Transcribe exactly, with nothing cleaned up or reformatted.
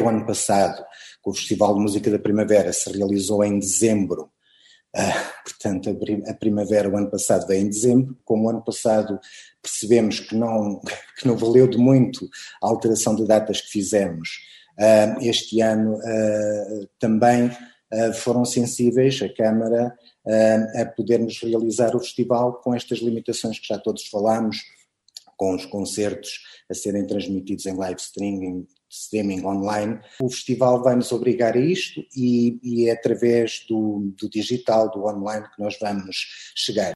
o ano passado, que o Festival de Música da Primavera se realizou em dezembro, uh, portanto a Primavera o ano passado veio em dezembro, como o ano passado percebemos que não, que não valeu de muito a alteração de datas que fizemos, uh, este ano uh, também uh, foram sensíveis, a Câmara, uh, a podermos realizar o festival com estas limitações que já todos falámos, com os concertos a serem transmitidos em live streaming, streaming online. O festival vai nos obrigar a isto e, e é através do, do digital, do online, que nós vamos chegar.